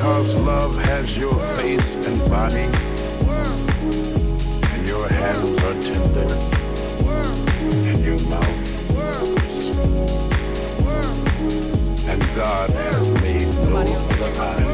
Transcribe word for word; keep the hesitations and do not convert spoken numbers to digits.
Because love has your face and body, and your hands are tender, and your mouth works. And God has made no other eye.